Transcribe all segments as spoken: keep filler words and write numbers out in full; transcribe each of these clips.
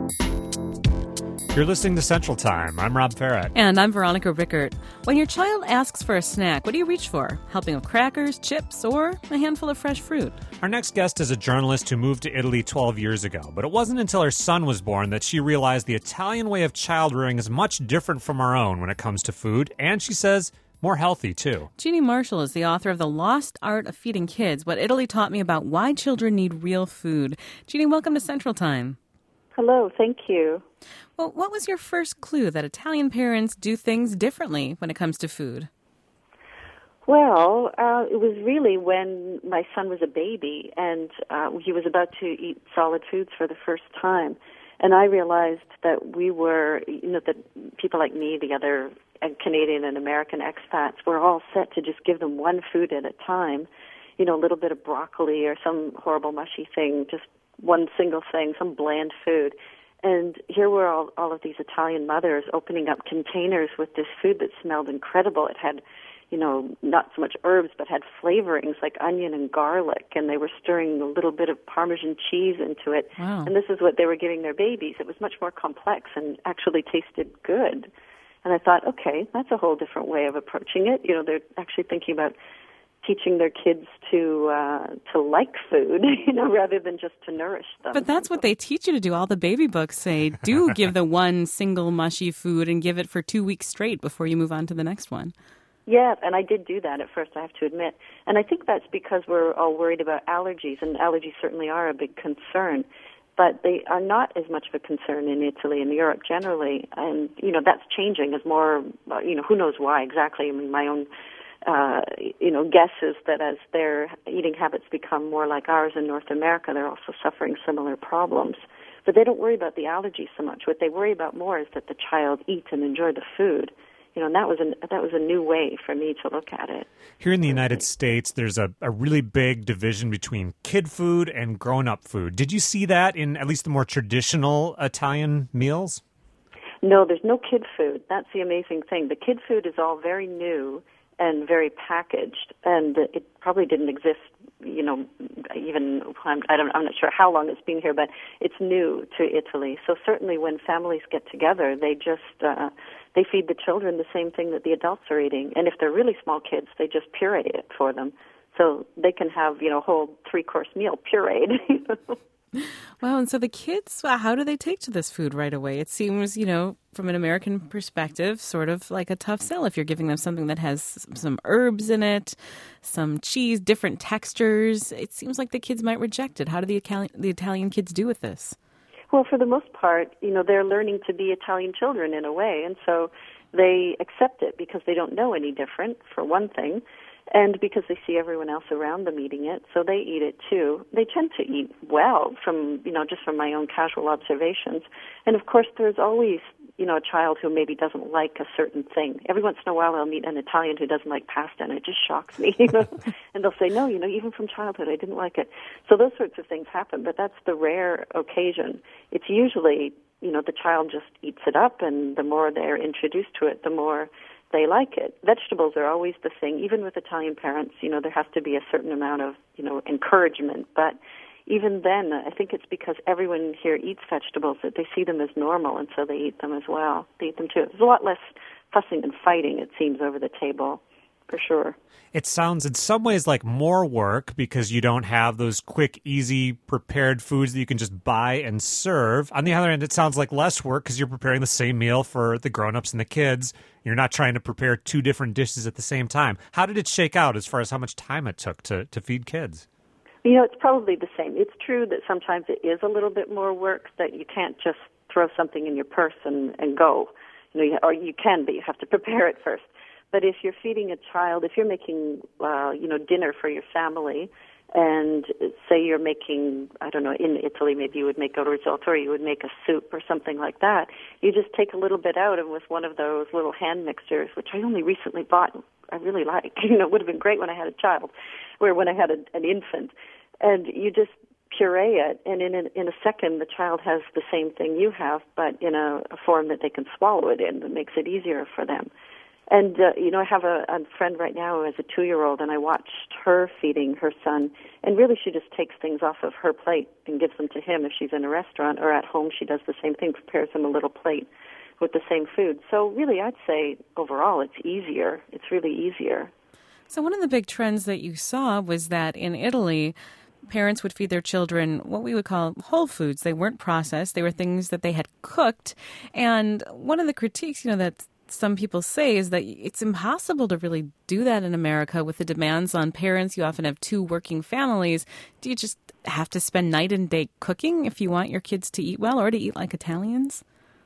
You're listening to Central Time. I'm Rob Farrett. And I'm Veronica Rickert. When your child asks for a snack, what do you reach for? Helping of crackers, chips, or a handful of fresh fruit? Our next guest is a journalist who moved to Italy twelve years ago, but it wasn't until her son was born that she realized the Italian way of child rearing is much different from our own when it comes to food, and she says more healthy, too. Jeannie Marshall is the author of The Lost Art of Feeding Kids, What Italy Taught Me About Why Children Need Real Food. Jeannie, welcome to Central Time. Hello, thank you. Well, what was your first clue that Italian parents do things differently when it comes to food? Well, uh, it was really when my son was a baby and uh, he was about to eat solid foods for the first time. And I realized that we were, you know, that people like me, the other Canadian and American expats, were all set to just give them one food at a time. You know, a little bit of broccoli or some horrible mushy thing, just one single thing, some bland food. And here were all, all of these Italian mothers opening up containers with this food that smelled incredible. It had, you know, not so much herbs, but had flavorings like onion and garlic, and they were stirring a little bit of Parmesan cheese into it. Wow. And this is what they were giving their babies. It was much more complex and actually tasted good. And I thought, okay, that's a whole different way of approaching it. You know, they're actually thinking about teaching their kids to uh, to like food, you know, rather than just to nourish them. But that's what they teach you to do. All the baby books say, do give the one single mushy food and give it for two weeks straight before you move on to the next one. Yeah, and I did do that at first, I have to admit. And I think that's because we're all worried about allergies, and allergies certainly are a big concern. But they are not as much of a concern in Italy and Europe generally. And, you know, that's changing as more, you know, who knows why exactly. I mean, my own Uh, you know, guess is that as their eating habits become more like ours in North America, they're also suffering similar problems. But they don't worry about the allergies so much. What they worry about more is that the child eats and enjoy the food. You know, and that was a, that was a new way for me to look at it. Here in the United States, there's a, a really big division between kid food and grown-up food. Did you see that in at least the more traditional Italian meals? No, there's no kid food. That's the amazing thing. The kid food is all very new and very packaged, and it probably didn't exist, you know, even, I'm, I don't, I'm not sure how long it's been here, but it's new to Italy. So certainly when families get together, they just, uh, they feed the children the same thing that the adults are eating. And if they're really small kids, they just puree it for them. So they can have, you know, a whole three-course meal pureed. Wow, and so the kids, wow, how do they take to this food right away? It seems, you know, from an American perspective, sort of like a tough sell if you're giving them something that has some herbs in it, some cheese, different textures. It seems like the kids might reject it. How do the Italian, the Italian kids do with this? Well, for the most part, you know, they're learning to be Italian children in a way, and so they accept it because they don't know any different, for one thing. And because they see everyone else around them eating it, so they eat it too. They tend to eat well from, you know, just from my own casual observations. And of course, there's always, you know, a child who maybe doesn't like a certain thing. Every once in a while, I'll meet an Italian who doesn't like pasta, and it just shocks me, you know. And they'll say, no, you know, even from childhood, I didn't like it. So those sorts of things happen, but that's the rare occasion. It's usually, you know, the child just eats it up, and the more they're introduced to it, the more they like it. Vegetables are always the thing. Even with Italian parents, you know, there has to be a certain amount of, you know, encouragement. But even then, I think it's because everyone here eats vegetables that they see them as normal, and so they eat them as well. They eat them too. There's a lot less fussing and fighting, it seems, over the table, for sure. It sounds in some ways like more work because you don't have those quick, easy, prepared foods that you can just buy and serve. On the other hand, it sounds like less work because you're preparing the same meal for the grown-ups and the kids. You're not trying to prepare two different dishes at the same time. How did it shake out as far as how much time it took to, to feed kids? You know, it's probably the same. It's true that sometimes it is a little bit more work, that you can't just throw something in your purse and, and go. You know, or you can, but you have to prepare it first. But if you're feeding a child, if you're making, uh, you know, dinner for your family, and say you're making, I don't know, in Italy maybe you would make a risotto or you would make a soup or something like that, you just take a little bit out, and with one of those little hand mixers, which I only recently bought, I really like, you know, it would have been great when I had a child, or when I had a, an infant, and you just puree it, and in a, in a second the child has the same thing you have, but in a, a form that they can swallow it in that makes it easier for them. And, uh, you know, I have a, a friend right now who has a two-year-old, and I watched her feeding her son. And really she just takes things off of her plate and gives them to him if she's in a restaurant, or at home she does the same thing, prepares him a little plate with the same food. So really I'd say overall it's easier. It's really easier. So one of the big trends that you saw was that in Italy, parents would feed their children what we would call whole foods. They weren't processed. They were things that they had cooked. And one of the critiques, you know, that some people say is that it's impossible to really do that in America with the demands on parents. You often have two working families. Do you just have to spend night and day cooking if you want your kids to eat well or to eat like Italians?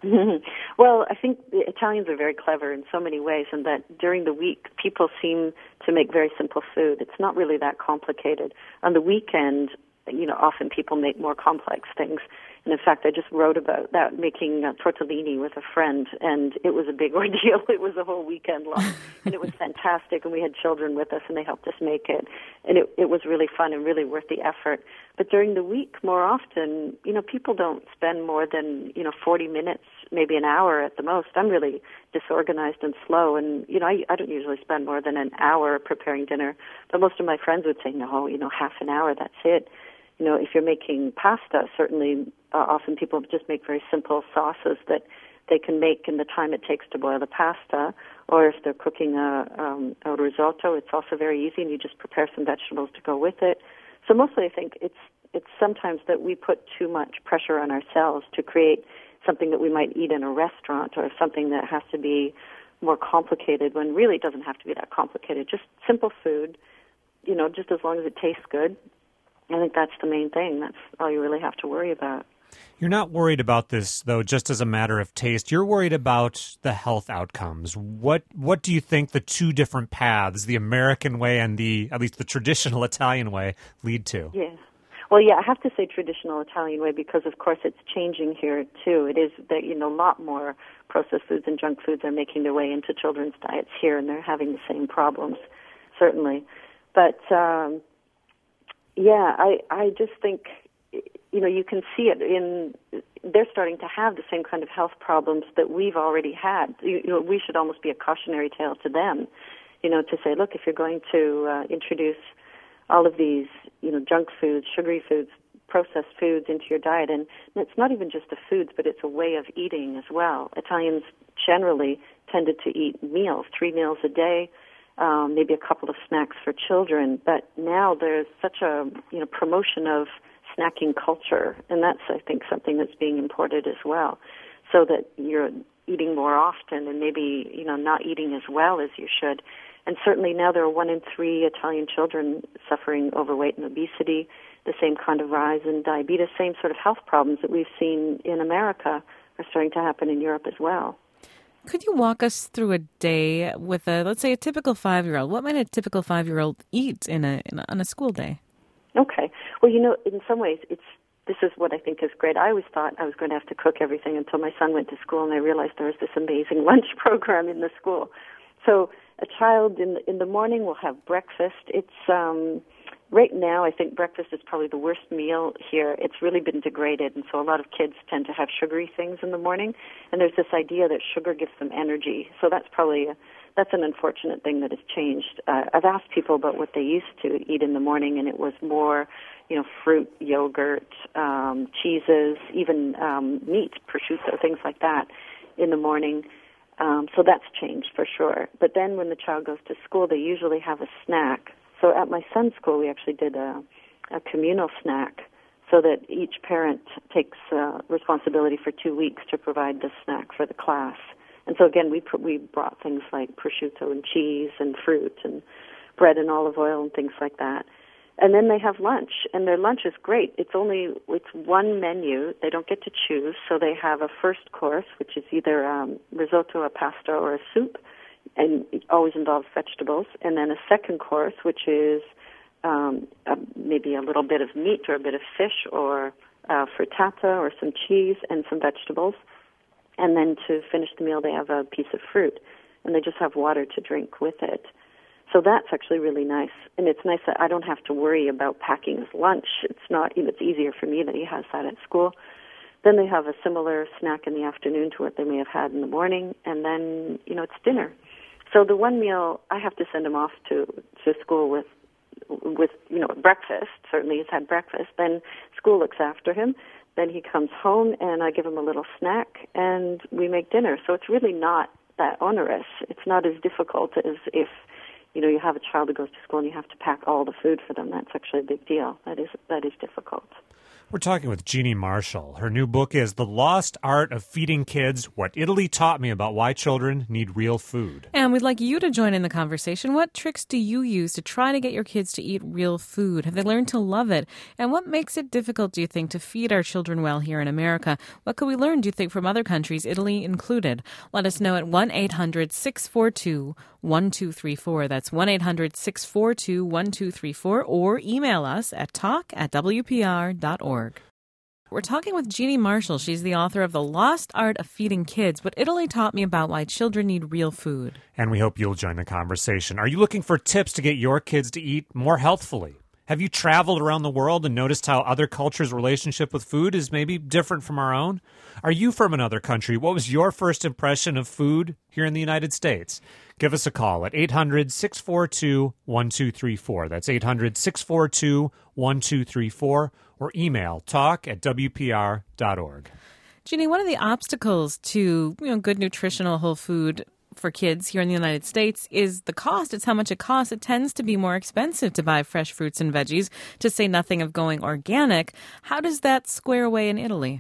Well, I think the Italians are very clever in so many ways, and that during the week people seem to make very simple food. It's not really that complicated. On the weekend, you know, often people make more complex things. And in fact, I just wrote about that, making uh, tortellini with a friend, and it was a big ordeal. It was a whole weekend long, and it was fantastic, and we had children with us, and they helped us make it. And it, it was really fun and really worth the effort. But during the week, more often, you know, people don't spend more than, you know, forty minutes, maybe an hour at the most. I'm really disorganized and slow, and, you know, I, I don't usually spend more than an hour preparing dinner. But most of my friends would say, no, you know, half an hour, that's it. You know, if you're making pasta, certainly uh, often people just make very simple sauces that they can make in the time it takes to boil the pasta. Or if they're cooking a, um, a risotto, it's also very easy, and you just prepare some vegetables to go with it. So mostly I think it's it's sometimes that we put too much pressure on ourselves to create something that we might eat in a restaurant, or something that has to be more complicated, when really it doesn't have to be that complicated. Just simple food, you know, just as long as it tastes good. I think that's the main thing. That's all you really have to worry about. You're not worried about this, though, just as a matter of taste. You're worried about the health outcomes. What what do you think the two different paths, the American way and the, at least the traditional Italian way, lead to? Yeah. Well, yeah, I have to say traditional Italian way because, of course, it's changing here, too. It is that, you know, a lot more processed foods and junk foods are making their way into children's diets here, and they're having the same problems, certainly. But, um, yeah, I, I just think, you know, you can see it in, they're starting to have the same kind of health problems that we've already had. You, you know, we should almost be a cautionary tale to them, you know, to say, look, if you're going to uh, introduce all of these, you know, junk foods, sugary foods, processed foods into your diet, and it's not even just the foods, but it's a way of eating as well. Italians generally tended to eat meals, three meals a day, um, maybe a couple of snacks for children, but now there's such a, you know, promotion of snacking culture, and that's, I think, something that's being imported as well, so that you're eating more often and maybe, you know, not eating as well as you should. And certainly now there are one in three Italian children suffering overweight and obesity, the same kind of rise in diabetes, same sort of health problems that we've seen in America are starting to happen in Europe as well. Could you walk us through a day with a, let's say, a typical five-year-old? What might a typical five-year-old eat in a, in a on a school day? Okay. Well, you know, in some ways, it's this is what I think is great. I always thought I was going to have to cook everything until my son went to school, and I realized there was this amazing lunch program in the school. So a child in the, in the morning will have breakfast. It's um, right now, I think breakfast is probably the worst meal here. It's really been degraded, and so a lot of kids tend to have sugary things in the morning. And there's this idea that sugar gives them energy. So that's probably a, that's an unfortunate thing that has changed. Uh, I've asked people about what they used to eat in the morning, and it was more, you know, fruit, yogurt, um, cheeses, even um, meat, prosciutto, things like that in the morning. Um, so that's changed for sure. But then when the child goes to school, they usually have a snack. So at my son's school, we actually did a, a communal snack so that each parent takes uh, responsibility for two weeks to provide the snack for the class. And so again, we pr- we brought things like prosciutto and cheese and fruit and bread and olive oil and things like that. And then they have lunch, and their lunch is great. It's only it's one menu. They don't get to choose, so they have a first course, which is either um, risotto, a pasta, or a soup, and it always involves vegetables. And then a second course, which is um, a, maybe a little bit of meat or a bit of fish or uh, frittata or some cheese and some vegetables. And then to finish the meal, they have a piece of fruit, and they just have water to drink with it. So that's actually really nice, and it's nice that I don't have to worry about packing his lunch. It's not, you know, it's easier for me that he has that at school. Then they have a similar snack in the afternoon to what they may have had in the morning, and then, you know, it's dinner. So the one meal, I have to send him off to, to school with, with, you know, breakfast. Certainly he's had breakfast. Then school looks after him. Then he comes home, and I give him a little snack, and we make dinner. So it's really not that onerous. It's not as difficult as if, you know, you have a child who goes to school and you have to pack all the food for them. That's actually a big deal. That is that is difficult. We're talking with Jeannie Marshall. Her new book is The Lost Art of Feeding Kids, What Italy Taught Me About Why Children Need Real Food. And we'd like you to join in the conversation. What tricks do you use to try to get your kids to eat real food? Have they learned to love it? And what makes it difficult, do you think, to feed our children well here in America? What could we learn, do you think, from other countries, Italy included? Let us know at one eight hundred six four two one two three four. That's one eight hundred six four two one two three four, or email us at talk at w p r dot org. We're talking with Jeannie Marshall. She's the author of The Lost Art of Feeding Kids, What Italy Taught Me About Why Children Need Real Food. And we hope you'll join the conversation. Are you looking for tips to get your kids to eat more healthfully? Have you traveled around the world and noticed how other cultures' relationship with food is maybe different from our own? Are you from another country? What was your first impression of food here in the United States? Give us a call at eight hundred six four two one two three four. That's eight hundred six four two one two three four, or email talk at w p r dot org. Jeannie, one of the obstacles to, you know, good nutritional whole food for kids here in the United States is the cost. It's how much it costs. It tends to be more expensive to buy fresh fruits and veggies, to say nothing of going organic. How does that square away in Italy?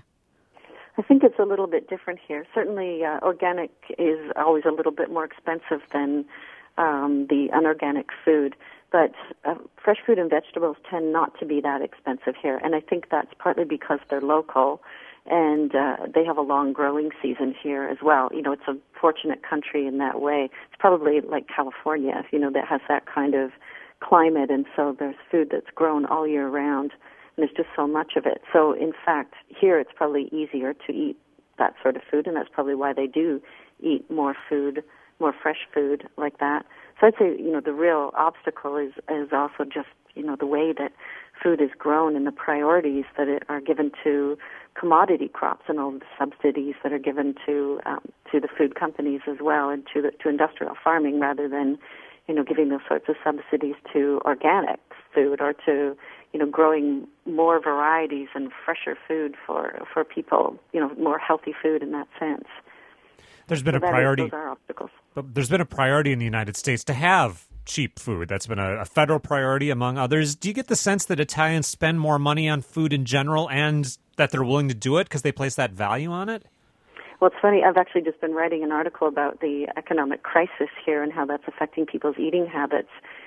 I think it's a little bit different here. Certainly, uh, organic is always a little bit more expensive than um, the unorganic food, but uh, fresh fruit and vegetables tend not to be that expensive here, and I think that's partly because they're local, and uh, they have a long growing season here as well. You know, it's a fortunate country in that way. It's probably like California, you know, that has that kind of climate, and so there's food that's grown all year round, and there's just so much of it. So, in fact, here it's probably easier to eat that sort of food, and that's probably why they do eat more food, more fresh food like that. So I'd say, you know, the real obstacle is, is also just, you know, the way that food is grown and the priorities that it are given to commodity crops and all the subsidies that are given to um, to the food companies as well, and to the, to industrial farming, rather than, you know, giving those sorts of subsidies to organic food, or to, you know, growing more varieties and fresher food for for people, you know, more healthy food in that sense. There's been so a priority. Is, those are obstacles. But there's been a priority in the United States to have cheap food. That's been a, a federal priority among others. Do you get the sense that Italians spend more money on food in general, and that they're willing to do it because they place that value on it? Well, it's funny. I've actually just been writing an article about the economic crisis here and how that's affecting people's eating habits.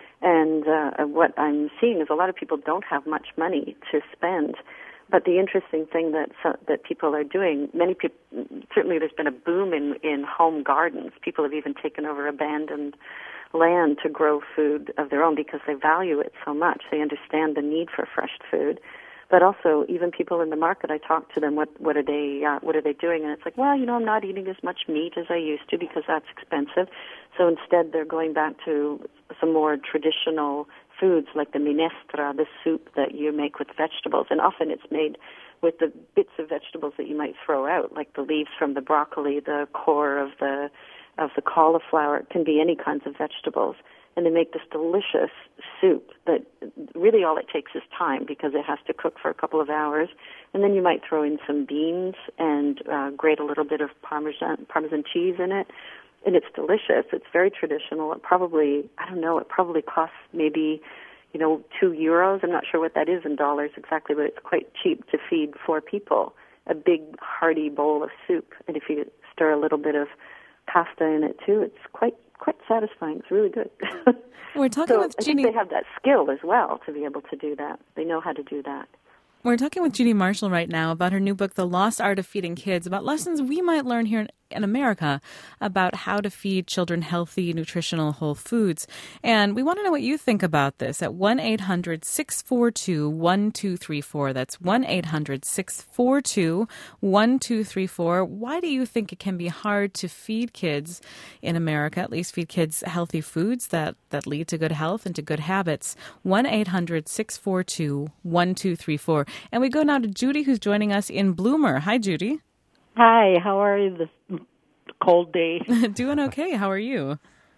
And uh, what I'm seeing is a lot of people don't have much money to spend. But the interesting thing that uh, that people are doing, many people, certainly there's been a boom in, in home gardens. People have even taken over abandoned land to grow food of their own because they value it so much. They understand the need for fresh food. But also, even people in the market, I talk to them, what what are they uh, what are they doing? And it's like, well, you know, I'm not eating as much meat as I used to because that's expensive. So instead, they're going back to some more traditional foods like the minestra, the soup that you make with vegetables. And often it's made with the bits of vegetables that you might throw out, like the leaves from the broccoli, the core of the of the cauliflower. It can be any kinds of vegetables. And they make this delicious soup that really all it takes is time because it has to cook for a couple of hours. And then you might throw in some beans and uh, grate a little bit of Parmesan, Parmesan cheese in it. And it's delicious. It's very traditional. It probably, I don't know, it probably costs maybe, you know, two euros. I'm not sure what that is in dollars exactly, but it's quite cheap to feed four people. A big, hearty bowl of soup. And if you stir a little bit of pasta in it, too, it's quite quite satisfying. It's really good. We're talking so with I Jeannie. think they have that skill as well to be able to do that. They know how to do that. We're talking with Jeannie Marshall right now about her new book, The Lost Art of Feeding Kids, about lessons we might learn here in America about how to feed children healthy, nutritional, whole foods. And we want to know what you think about this at one eight hundred six four two one two three four. That's one eight hundred six four two one two three four. Why do you think it can be hard to feed kids in America, at least feed kids healthy foods that, that lead to good health and to good habits? one eight hundred six four two one two three four. And we go now to Judy, who's joining us in Bloomer. Hi, Judy. Hi, how are you this cold day? Doing okay. How are you?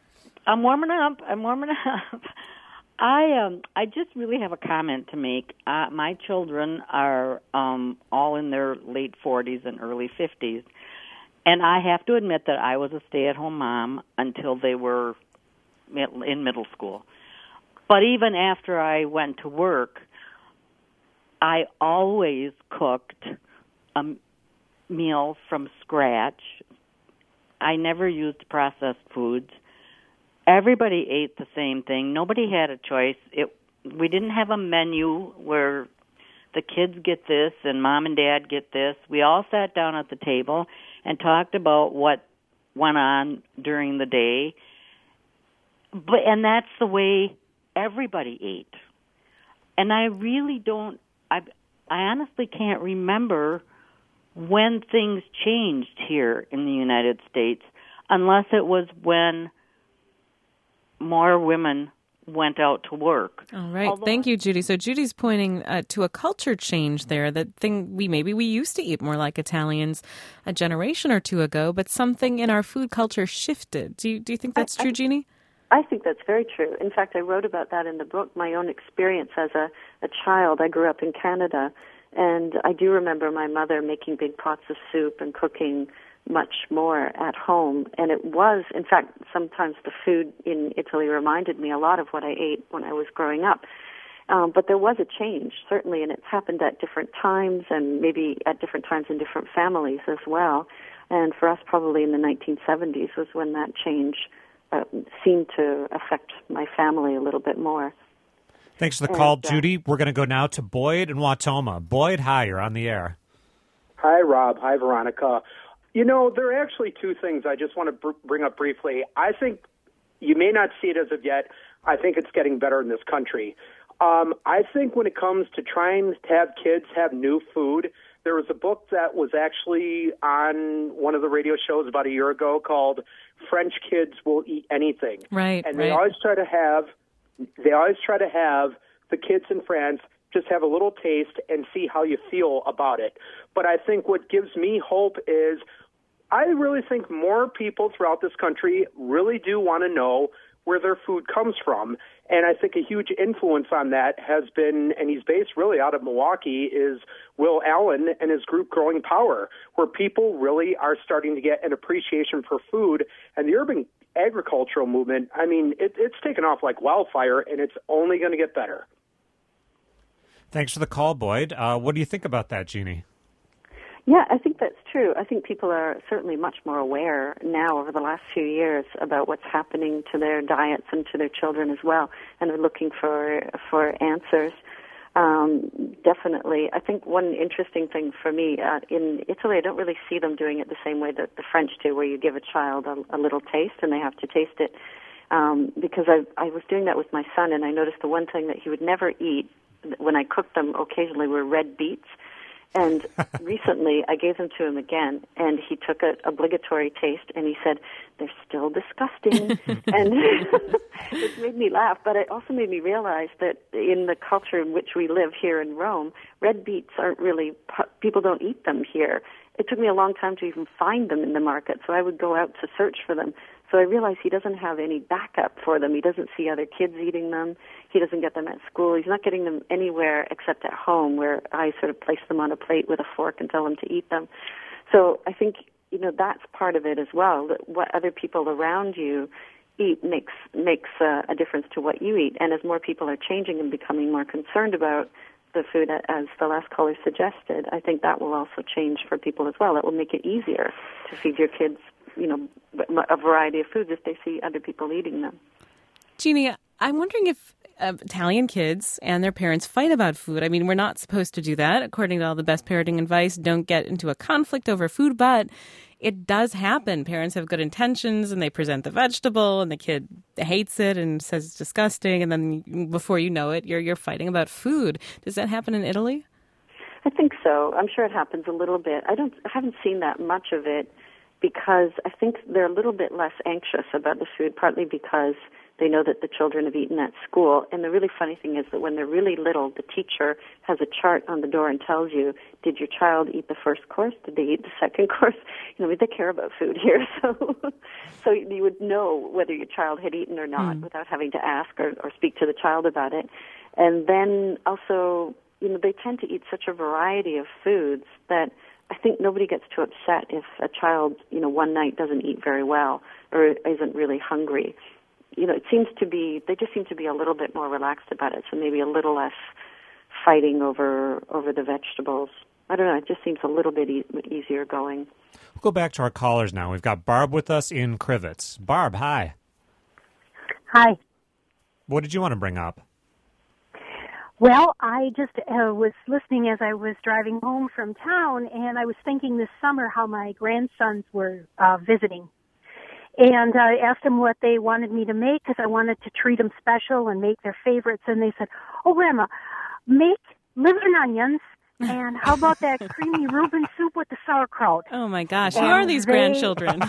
I'm warming up. I'm warming up. I um I just really have a comment to make. Uh, my children are um all in their late forties and early fifties, and I have to admit that I was a stay-at-home mom until they were in middle school. But even after I went to work, I always cooked a meal from scratch. I never used processed foods. Everybody ate the same thing. Nobody had a choice. It we didn't have a menu where the kids get this and mom and dad get this. We all sat down at the table and talked about what went on during the day. But and that's the way everybody ate. And I really don't I I honestly can't remember when things changed here in the United States unless it was when more women went out to work. All right. Although Thank you, Judy. So Judy's pointing uh, to a culture change there. That thing we maybe we used to eat more like Italians a generation or two ago, but something in our food culture shifted. Do you, do you think that's I, true, I, Jeannie? I think that's very true. In fact, I wrote about that in the book, my own experience as a, a child. I grew up in Canada, and I do remember my mother making big pots of soup and cooking much more at home. And it was, in fact, sometimes the food in Italy reminded me a lot of what I ate when I was growing up. Um, but there was a change, certainly, and it's happened at different times and maybe at different times in different families as well. And for us, probably in the nineteen seventies was when that change uh, seemed to affect my family a little bit more. Thanks for the and, call, uh, Judy. We're going to go now to Boyd and Wautoma. Boyd, hi, you're on the air. Hi, Rob. Hi, Veronica. You know, there are actually two things I just want to br- bring up briefly. I think you may not see it as of yet. I think it's getting better in this country. Um, I think when it comes to trying to have kids have new food, there was a book that was actually on one of the radio shows about a year ago called French Kids Will Eat Anything. Right, And they right. always try to have, they always try to have the kids in France just have a little taste and see how you feel about it. But I think what gives me hope is I really think more people throughout this country really do want to know where their food comes from. And I think a huge influence on that has been, and he's based really out of Milwaukee, is Will Allen and his group Growing Power, where people really are starting to get an appreciation for food. And the urban agricultural movement, I mean, it, it's taken off like wildfire, and it's only going to get better. Thanks for the call, Boyd. Uh, what do you think about that, Jeannie? Yeah, I think that's true. I think people are certainly much more aware now over the last few years about what's happening to their diets and to their children as well, and they're looking for for answers. Um, definitely. I think one interesting thing for me, uh, in Italy, I don't really see them doing it the same way that the French do, where you give a child a, a little taste and they have to taste it. Um, because I, I was doing that with my son, and I noticed the one thing that he would never eat when I cooked them occasionally were red beets. And recently, I gave them to him again, and he took an obligatory taste, and he said, they're still disgusting. And it made me laugh, but it also made me realize that in the culture in which we live here in Rome, red beets aren't really, people don't eat them here. It took me a long time to even find them in the market, so I would go out to search for them. So I realized he doesn't have any backup for them. He doesn't see other kids eating them. He doesn't get them at school. He's not getting them anywhere except at home, where I sort of place them on a plate with a fork and tell him to eat them. So I think, you know, that's part of it as well, that what other people around you eat makes makes uh, a difference to what you eat. And as more people are changing and becoming more concerned about the food, as the last caller suggested, I think that will also change for people as well. It will make it easier to feed your kids, you know, a variety of foods if they see other people eating them. Jeannie, I'm wondering if uh, Italian kids and their parents fight about food. I mean, we're not supposed to do that. According to all the best parenting advice, don't get into a conflict over food, but it does happen. Parents have good intentions and they present the vegetable and the kid hates it and says it's disgusting. And then before you know it, you're you're fighting about food. Does that happen in Italy? I think so. I'm sure it happens a little bit. I don't. I haven't seen that much of it because I think they're a little bit less anxious about the food, partly because They know that the children have eaten at school. And the really funny thing is that when they're really little, the teacher has a chart on the door and tells you, did your child eat the first course? Did they eat the second course? You know, they care about food here. So so you would know whether your child had eaten or not mm. without having to ask or, or speak to the child about it. And then also, you know, they tend to eat such a variety of foods that I think nobody gets too upset if a child, you know, one night doesn't eat very well or isn't really hungry. You know, it seems to be, they just seem to be a little bit more relaxed about it, so maybe a little less fighting over over the vegetables. I don't know, it just seems a little bit e- easier going. We'll go back to our callers now. We've got Barb with us in Crivets. Barb, hi. Hi. What did you want to bring up? Well, I just uh, was listening as I was driving home from town, and I was thinking this summer how my grandsons were uh, visiting. And I asked them what they wanted me to make because I wanted to treat them special and make their favorites. And they said, oh, Grandma, make liver and onions. And how about that creamy Reuben soup with the sauerkraut? Oh, my gosh. And who are these they, grandchildren?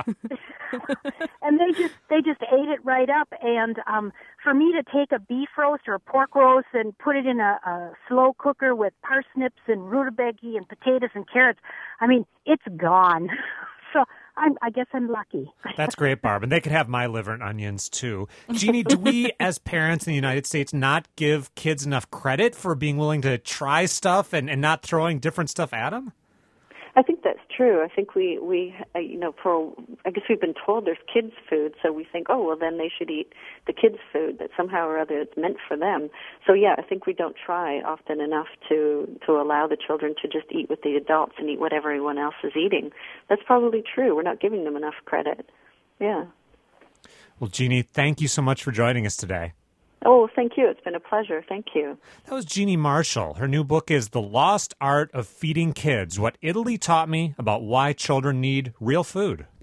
And they just they just ate it right up. And um, for me to take a beef roast or a pork roast and put it in a, a slow cooker with parsnips and rutabaga and potatoes and carrots, I mean, it's gone. So I'm, I guess I'm lucky. That's great, Barb. And they could have my liver and onions, too. Jeannie, do we, as parents in the United States, not give kids enough credit for being willing to try stuff and, and not throwing different stuff at them? I think that's true. I think we, we uh, you know, for, I guess we've been told there's kids' food, so we think, oh, well, then they should eat the kids' food that somehow or other is meant for them. So, yeah, I think we don't try often enough to, to allow the children to just eat with the adults and eat what everyone else is eating. That's probably true. We're not giving them enough credit. Yeah. Well, Jeannie, thank you so much for joining us today. Oh, thank you. It's been a pleasure. Thank you. That was Jeannie Marshall. Her new book is The Lost Art of Feeding Kids, What Italy Taught Me About Why Children Need Real Food.